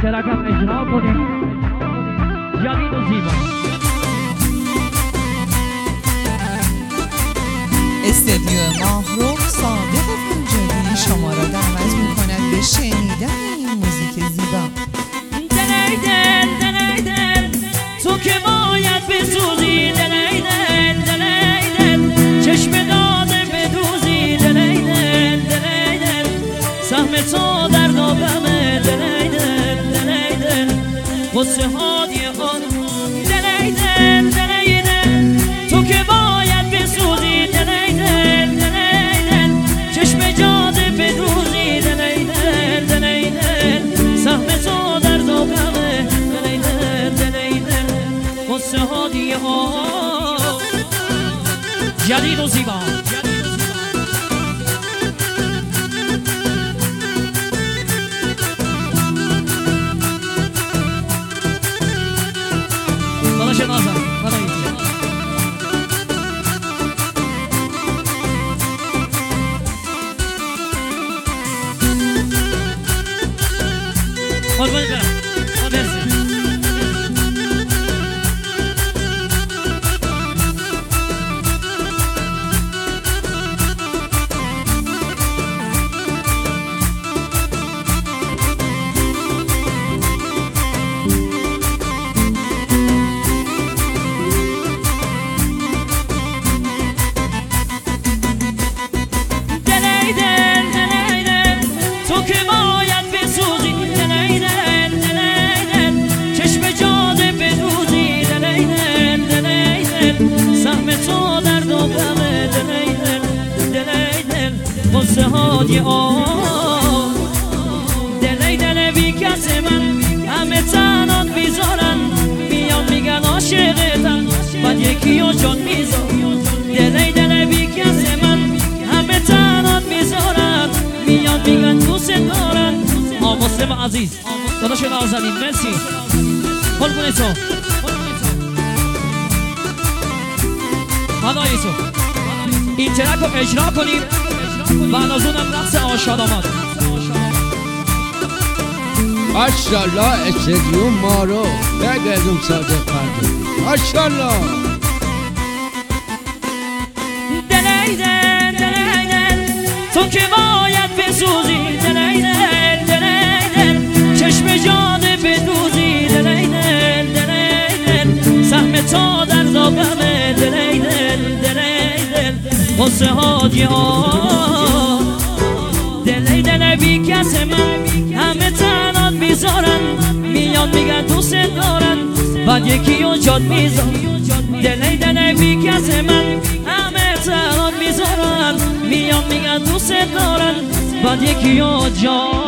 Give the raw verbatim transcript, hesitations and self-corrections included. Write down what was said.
ترکم اجرا کنیم جدید و زیبا. استدیو ماهرخ صادق پنجابی شما را دعوت می‌کند به شنیدن این موزیک زیبا. دل دل دل دل تو که باید بسوزی، دل دل دل دل چشم داده بدوزی، دل دل دل دل سهم تو در نابمه، دل دل دل دل غصه هادی آن، دل دل دل دل تو که باید بسوزی، دل دل دل دل چشم جاده بدوزی، دل دل دل دل سهم تو در نابمه، دل دل دل دل غصه هادی آن جدید و زیبا. داداش نازم داداش قربان برم مرسی. تو که باید بسوزی، دل دل دل چشم جاده بدوزی، دل دل دل دل سهم تو در دوغمه، دل دل دل دل غصه هادی آن، دل دل بی کس من همه تنات بیزارن، میان میگن عاشقتن بعد یکی و جان میزارن، دل دل بی کس من همه تنات بیزارن، میان میگن دوست دارن. آ مسلم عزیز داداش نازنین مرسی قربون تو هدای تو. این ترک رو اجرا کنیم بعد از اونم رقص آشاد آمد. ماشاءالله استدیو ما رو بگردم صادق پنجابی. ماشاءالله دل دل دل دل تو که باید بسوزی، دل دل دل دل چشم جاده بدوزی، دل دل دل دل سهم تو در داغمه، دل دل دل دل غصه هادی آن، دل دل بی کس من همه تنات بیزارن، میان میگن دوست دارن بعد یکی و جاد میزارن، دل دل بی کس من همه تنات بیزارن، میان میگن دوست دارن بعد یکی و جاد